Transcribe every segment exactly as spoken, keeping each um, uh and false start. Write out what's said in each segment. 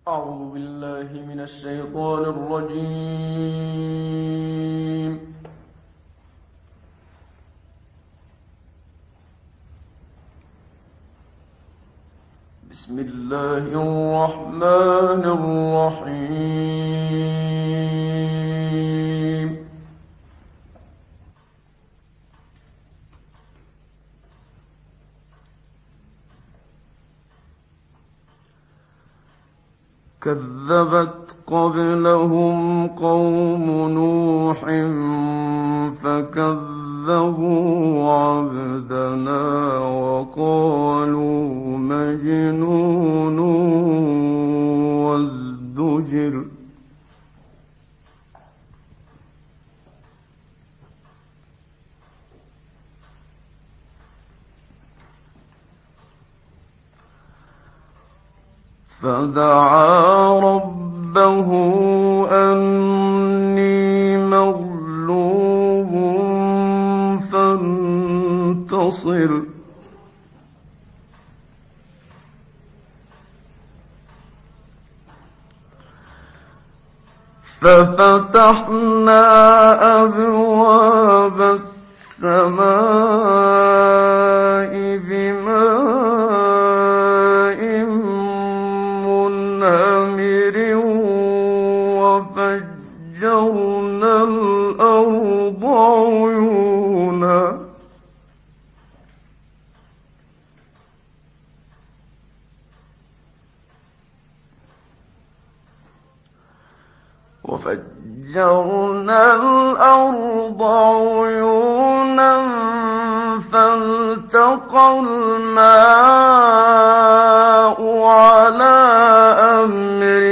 أعوذ بالله من الشيطان الرجيم. بسم الله الرحمن الرحيم. كذبت قبلهم قوم نوح فكذبوا عبدنا وقالوا مجنون وازدجر. فدعا ربه أني مغلوب فانتصر. ففتحنا أبواب السماء بماء منهمر وفجرنا الأرض عيونا وفجرنا الأرض عيونا فالتقى الماء على أمر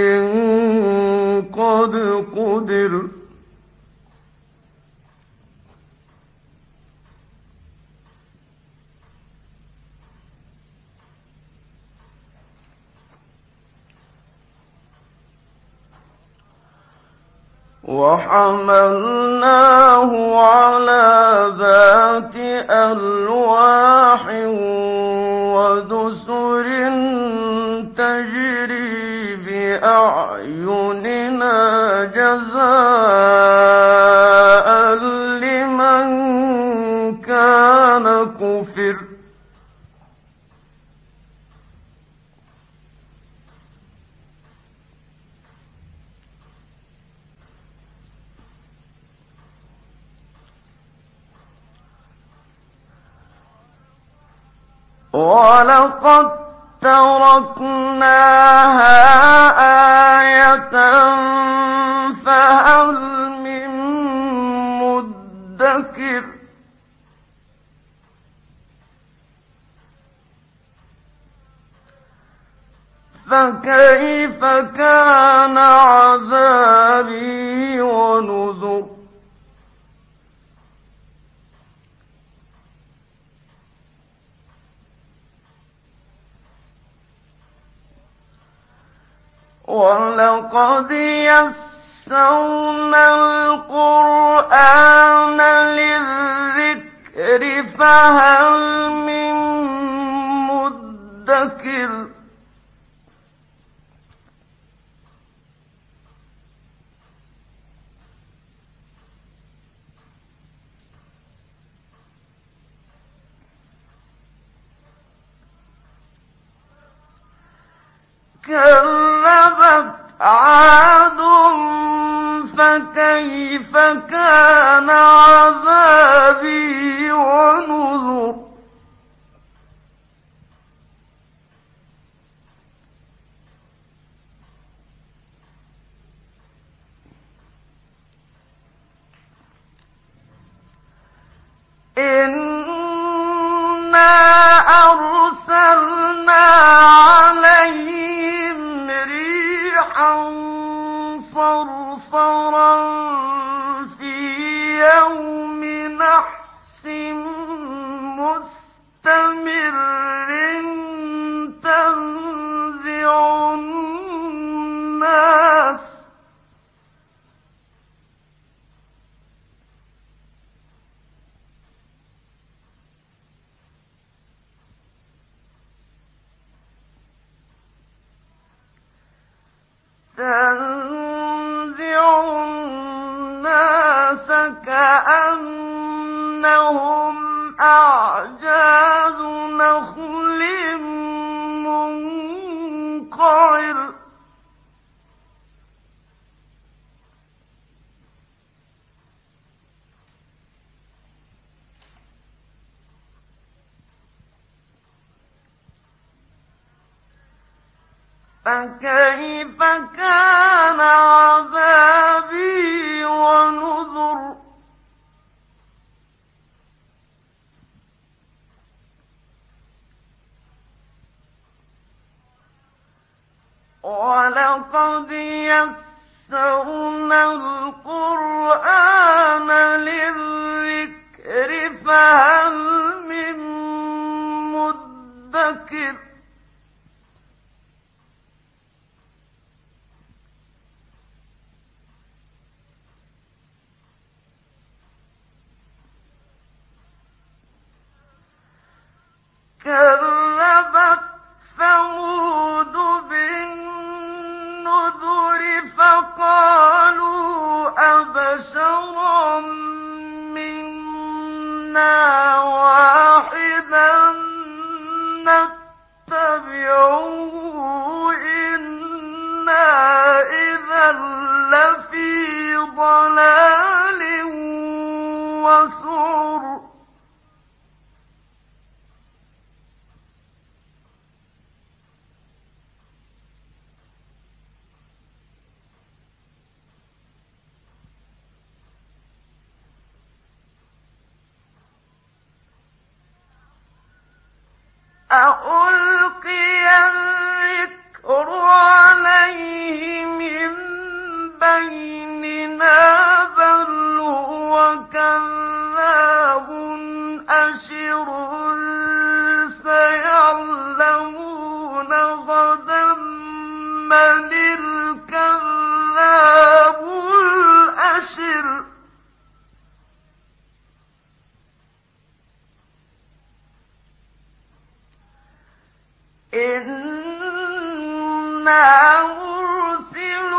قد قدر. وحملناه على ذات ألواح ودسر تجري بأعيننا جزاء لمن كان كفر. وَلَقَدْ تَرَكْنَاهَا آيَةً فَهَلْ مِن مُّدَّكِرٍ. فَكَيْفَ كَانَ عَذَابِي وَنُذُرِ. وَلَقَدْ يَسَّرْنَا الْقُرْآنَ لِلذِّكْرِ فَهَلْ مِن مُّدَّكِرٍ. كذبت عاد فكيف كان عذابي ونذر. إنا أرسلنا عليهم ريحا صرصرا في يوم نحس مستمر تنزع الناس. تنزع الناس كأنهم أعجاز نخل منقعر فكيف كان عذابي ونذر ولقد يسرنا القرآن للذكر فهل من مدكر كذبت ثمود بالنذر فقالوا أبشرا منا واحدا نتبعه إنا إذا لفي ضلال وسعر أألقي الذكر عليه من بيننا بل هو كذاب أشر سيعلمون غدا من الكذاب الأشر إنا مرسل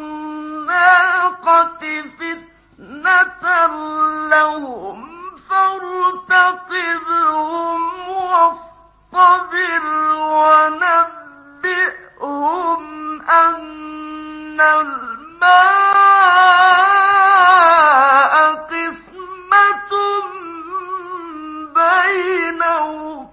الناقة فتنة لهم فارتقبهم واصطبر ونبئهم أن الماء قسمة بينهم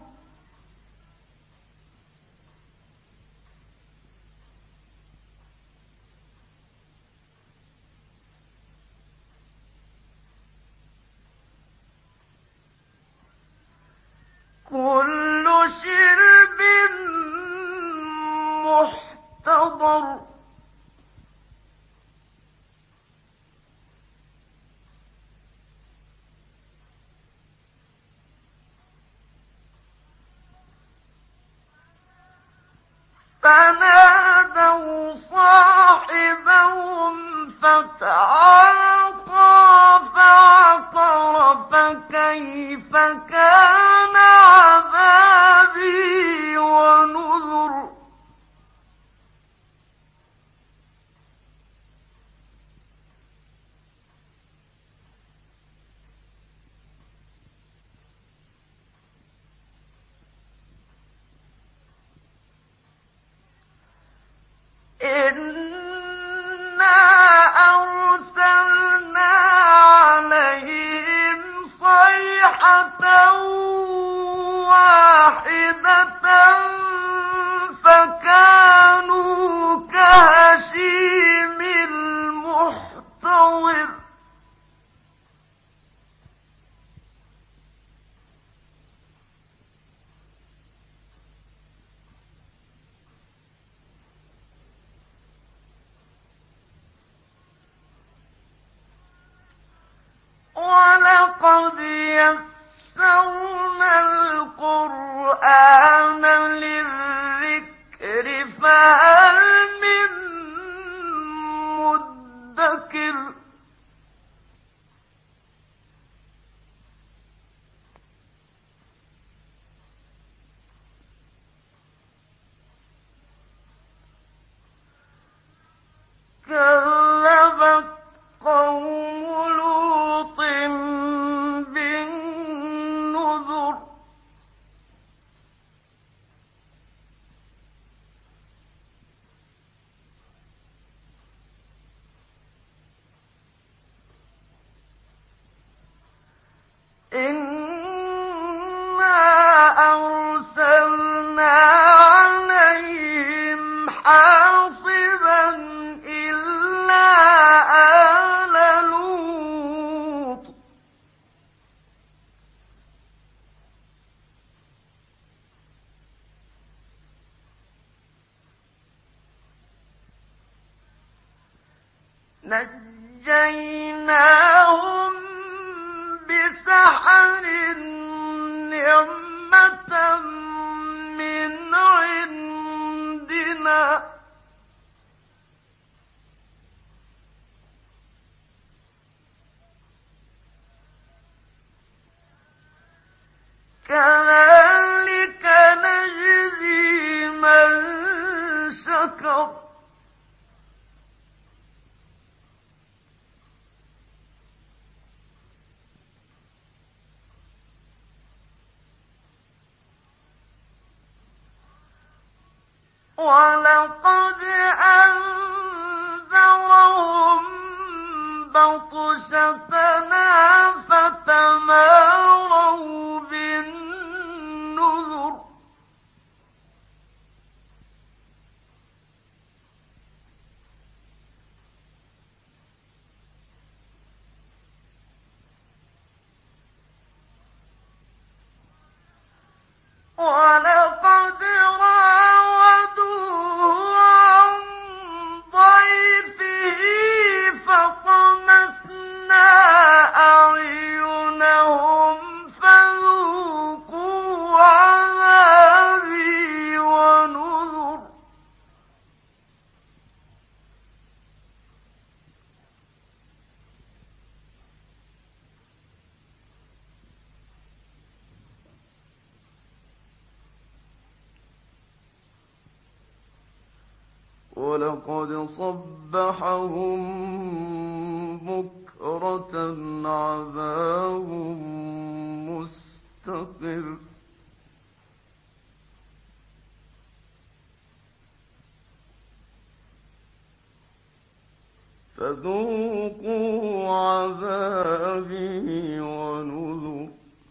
كل شرب محتضر فنادوا صاحبهم فتعاطى فعقر فكيف كان عذابي ونذر إنا أرسلنا عليهم صيحة واحدة فكانوا كهشيم المحتضر ولقد يسرنا القرآن للذكر فهل من مدكر نجيناهم بسحر نعمة من عندنا كذلك نجزي من شكر ولقد أنذرهم بطشتنا فتماروا بالنذر ولقد راودوه عن ضيفه فطمسنا أعينهم فذوقوا عذابي ونذر ولقد صبحهم بكرة عذاب مستقر فذوقوا عذابي ونذر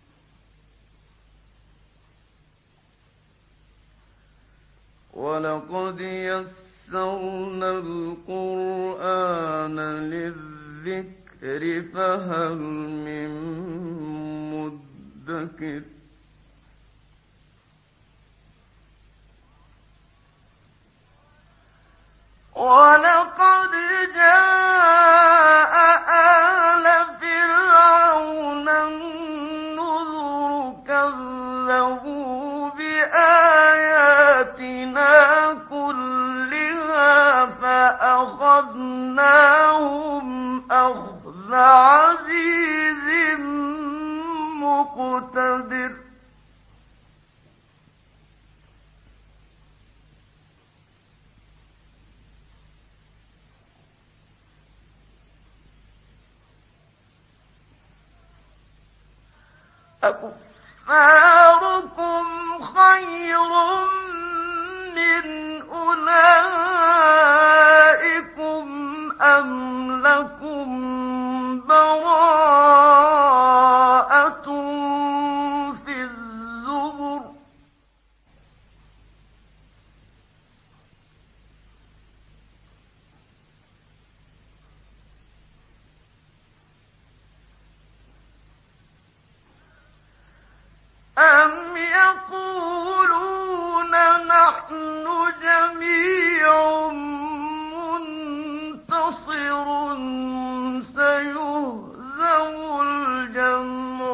ولقد يسرنا يسرنا القرآن للذكر فهل من مدكر ولقد جاء آل فرعون النذر كذبوا بآياتنا كلها فأخذناهم أخذ عزيز مقتدر أكفاركم خير من أولئكم أم لكم براءة في الزبر أم يقولون نحن جميع منتصر سيهزم الجمع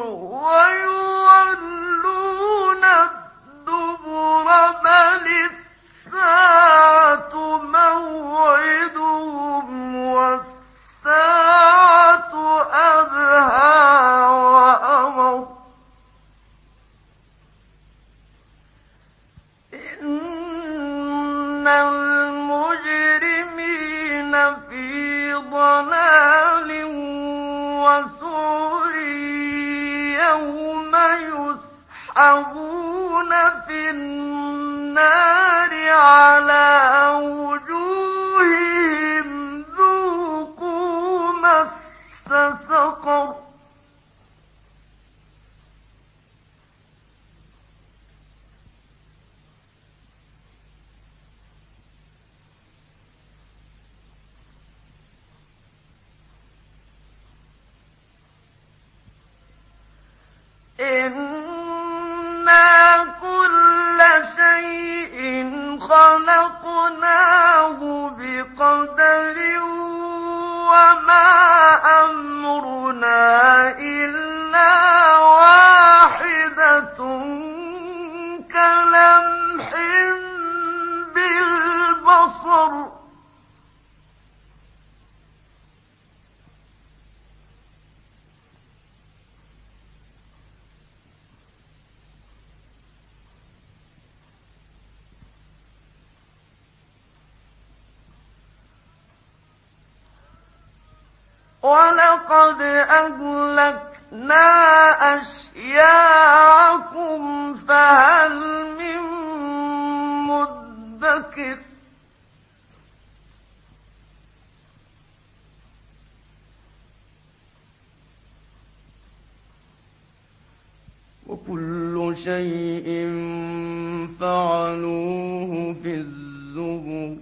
ويولون الدبر بل الساعة موعدهم والساعة أدهى وأمر إن المجرمين في ضلال وسعر يوم يسحبون في النار على وجوههم ذوقوا مس سقر إنا كل شيء خلقناه بقدر وما أمرنا إلا واحدة كلمح بالبصر وَلَقَدْ أَهْلَكْنَا أَشْيَاعَكُمْ فَهَلْ مِن مُّدَّكِرٍ وَكُلُّ شَيْءٍ فَعَلُوهُ فِي الزُّبُرِ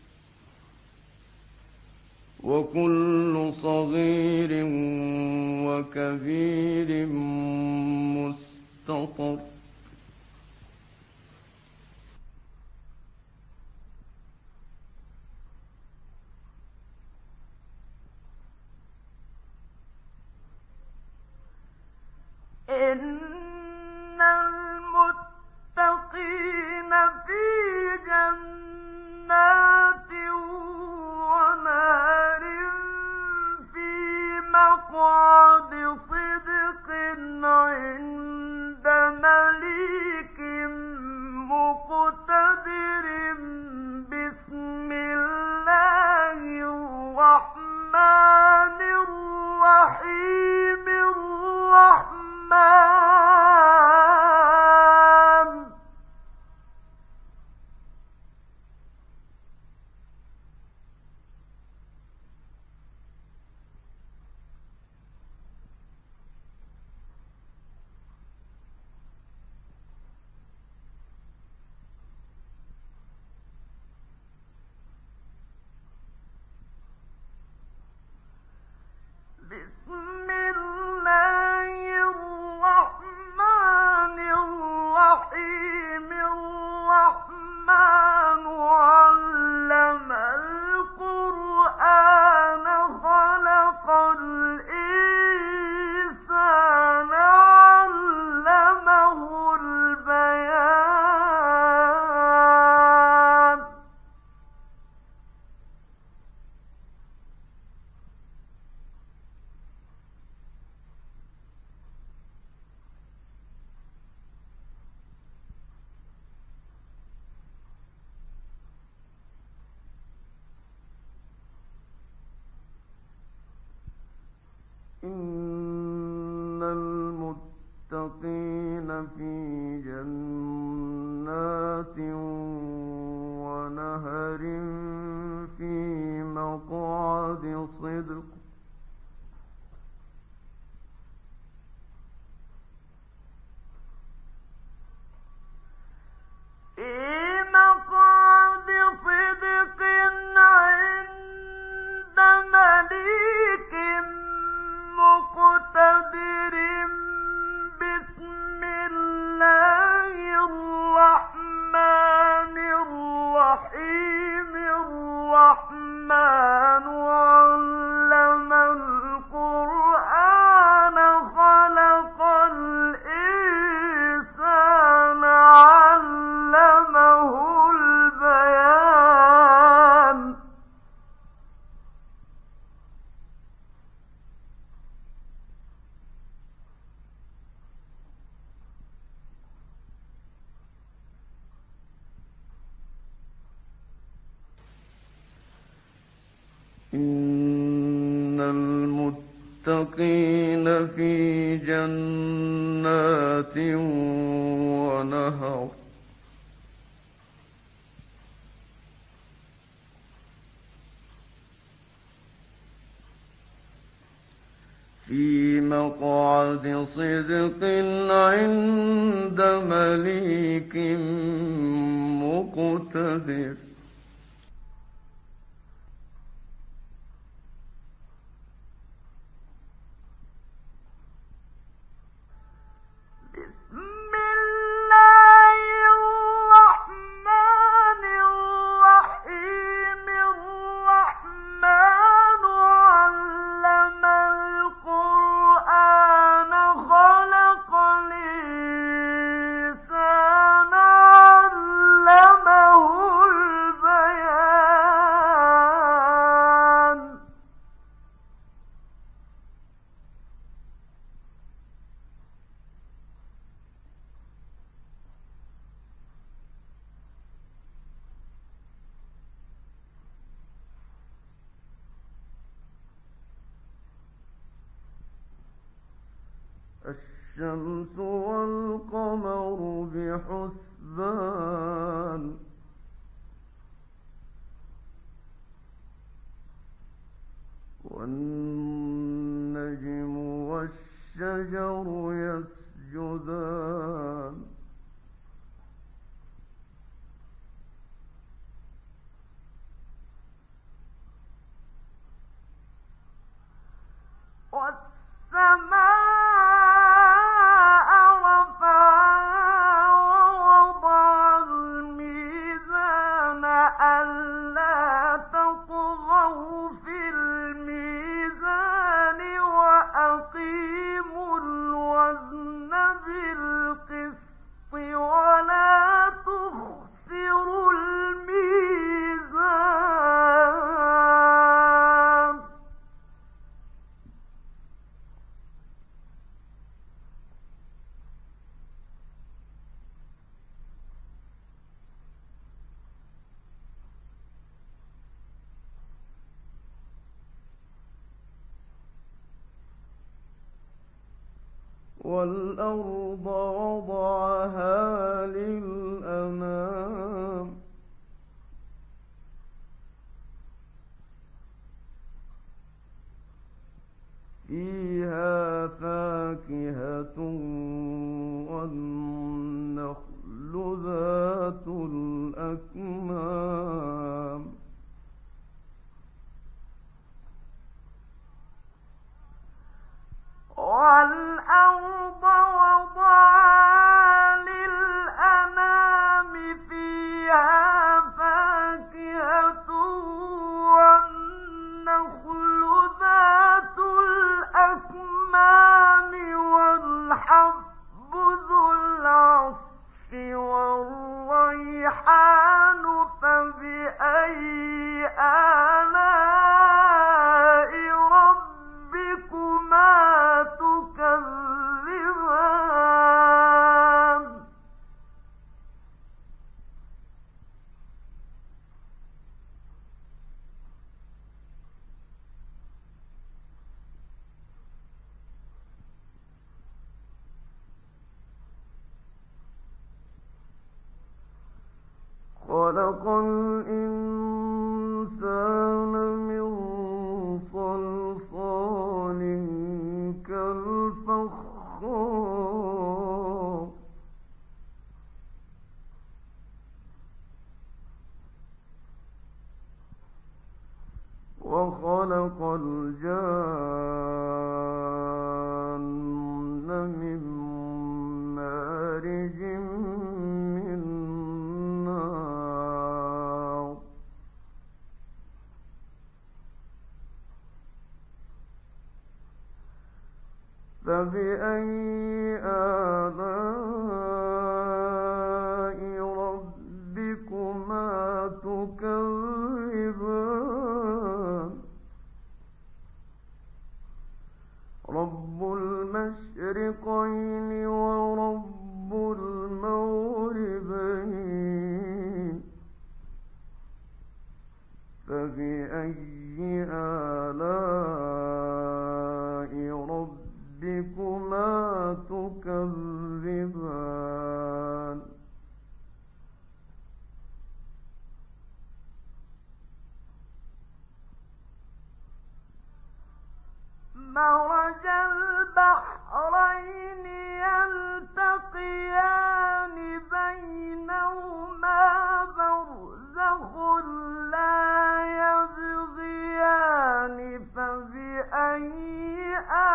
وَكُلُّ صَغِيرٍ وَكَبِيرٍ مُسْتَطَرٌ إِنَّ الْمُتَّقِينَ فِي جَنَّاتٍ وَنَهَرٍ فِي مَقْعَدِ صِدْقٍ عِندَ مَلِيكٍ مُّقْتَدِرٍ بِسْمِ اللَّهِ الرَّحْمَٰنِ الرَّحِيمِ الرَّحْمَٰنُ بسم الله الرحمن الرحيم الرحمن علم القرآن خلق الإنسان علمه البيان إِنَّ الْمُتَّقِينَ فِي جَنَّاتٍ وَنَهَرٍ فِي مَقْعَدِ صِدْقٍ في مقعد صدق عند مليك مقتدر بسم الله الرحمن الرحيم الرحمن علم القرآن خلق الإنسان علمه البيان إِنَّ الْمُتَّقِينَ فِي جَنَّاتٍ وَنَهَرٍ في مقعد صدق عند مليك مقتدر بسم الله الرحمن الرحيم الرحمن والشمس والقمر بحسبان والنجم والشجر يسجدان والسماء رفعها ووضع الميزان ألا تطغوا في الميزان وأقيموا الوزن بالقسط ولا تخسروا الميزان والأرض وضعها للأنام فيها فاكهة والنخل ذات الأكمام والأرض وضعها للأنام فيها فاكهة والنخل ذات الأكمام والحب ذو العصف والريحان فبأي آلاء ربكما تكذبان خلق الإنسان من صلصال كالفخار وخلق الجان من مارج من نار فبأي آلاء ربكما تكذبان رب المشرقين ورب المغربين فبأي آلاء ربكما تكذبان مرج البحرين يلتقيان بينهما برزخ لا يبغيان فبأي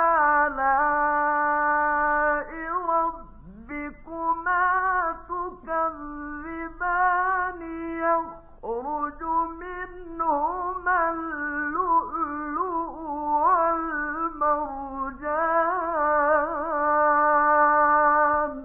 آلاء ربكما تكذبان يخرج منهما اللؤلؤ والمرجان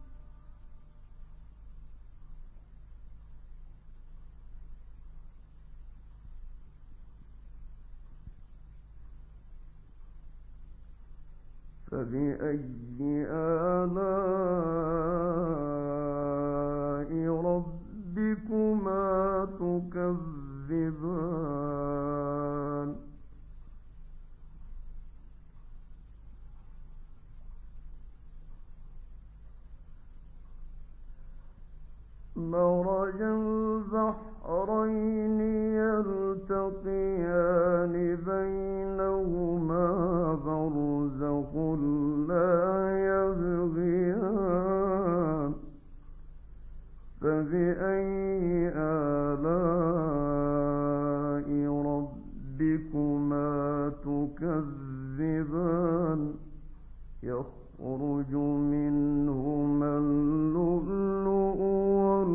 فبأي آلاء ربكما تكذبان مرج البحرين يلتقيان بينهما برزخ لا يبغيان فبأي آلاء ربكما تكذبان يخرج منهما اللؤلؤ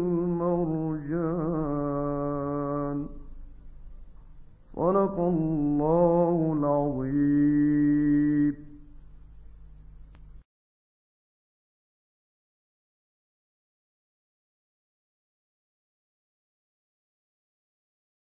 والمرجان صدق الله